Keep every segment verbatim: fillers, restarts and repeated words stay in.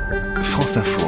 France Info.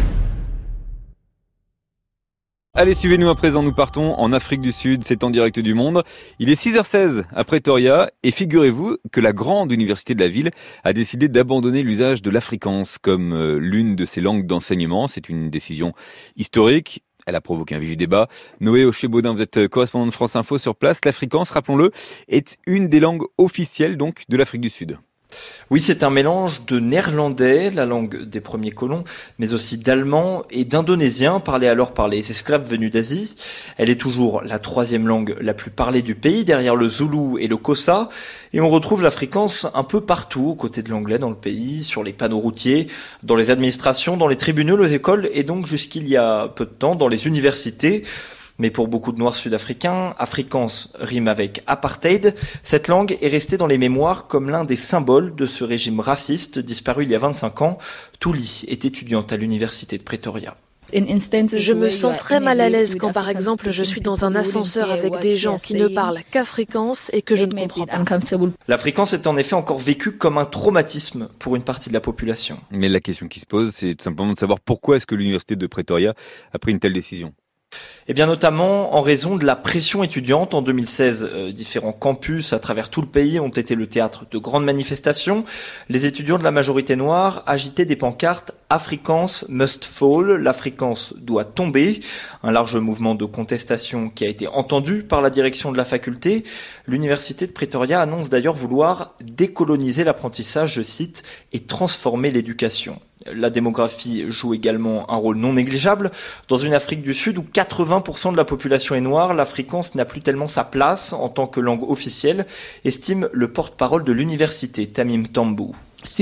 Allez, suivez-nous à présent, nous partons en Afrique du Sud, c'est en direct du Monde. Il est six heures seize à Pretoria et figurez-vous que la grande université de la ville a décidé d'abandonner l'usage de l'afrikaans comme euh, l'une de ses langues d'enseignement. C'est une décision historique. Elle a provoqué un vif débat. Noé Oché-Baudin, vous êtes correspondant de France Info sur place. L'afrikaans, rappelons-le, est une des langues officielles donc de l'Afrique du Sud. Oui, c'est un mélange de néerlandais, la langue des premiers colons, mais aussi d'allemand et d'indonésien, parlé alors par les esclaves venus d'Asie. Elle est toujours la troisième langue la plus parlée du pays, derrière le zoulou et le xhosa. Et on retrouve l'afrikaans un peu partout, aux côtés de l'anglais dans le pays, sur les panneaux routiers, dans les administrations, dans les tribunaux, les écoles, et donc jusqu'il y a peu de temps, dans les universités. Mais pour beaucoup de Noirs sud-africains, afrikaans rime avec apartheid. Cette langue est restée dans les mémoires comme l'un des symboles de ce régime raciste disparu il y a vingt-cinq ans. Tuli est étudiante à l'université de Pretoria. Je me sens très mal à l'aise quand, par exemple, je suis dans un ascenseur avec des gens qui ne parlent qu'afrikaans et que je ne comprends pas. L'afrikaans est en effet encore vécu comme un traumatisme pour une partie de la population. Mais la question qui se pose, c'est tout simplement de savoir pourquoi est-ce que l'université de Pretoria a pris une telle décision. Eh bien, notamment en raison de la pression étudiante. En deux mille seize, euh, différents campus à travers tout le pays ont été le théâtre de grandes manifestations. Les étudiants de la majorité noire agitaient des pancartes « Afrikaans must fall », l'afrikaans doit tomber. Un large mouvement de contestation qui a été entendu par la direction de la faculté. L'université de Pretoria annonce d'ailleurs vouloir décoloniser l'apprentissage, je cite, et transformer l'éducation. La démographie joue également un rôle non négligeable. Dans une Afrique du Sud où quatre-vingts pour cent de la population est noire, l'afrikaans n'a plus tellement sa place en tant que langue officielle, estime le porte-parole de l'université, Tamim Tambou.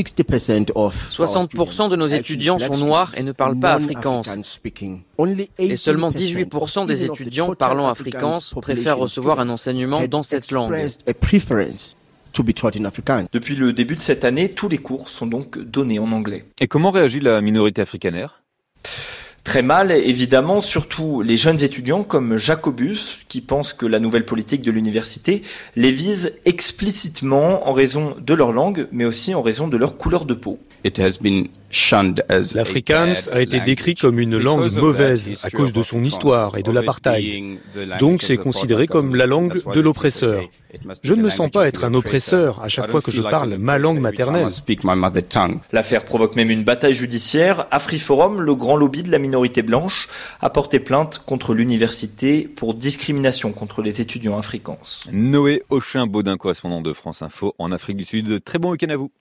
soixante pour cent de nos étudiants sont noirs et ne parlent pas afrikaans. Et seulement dix-huit pour cent des étudiants parlant afrikaans préfèrent recevoir un enseignement dans cette langue. Depuis le début de cette année, tous les cours sont donc donnés en anglais. Et comment réagit la minorité afrikaner ? Très mal, évidemment, surtout les jeunes étudiants comme Jacobus, qui pensent que la nouvelle politique de l'université les vise explicitement en raison de leur langue, mais aussi en raison de leur couleur de peau. L'afrikaans a été décrit comme une langue mauvaise à cause de son histoire et de l'apartheid. Donc c'est considéré comme la langue de l'oppresseur. Je ne me sens pas être un oppresseur à chaque fois que je parle ma langue maternelle. L'affaire provoque même une bataille judiciaire. AfriForum, le grand lobby de la minorité blanche, a porté plainte contre l'université pour discrimination contre les étudiants afrikaans. Noé Oché-Baudin, correspondant de France Info en Afrique du Sud. Très bon week-end à vous.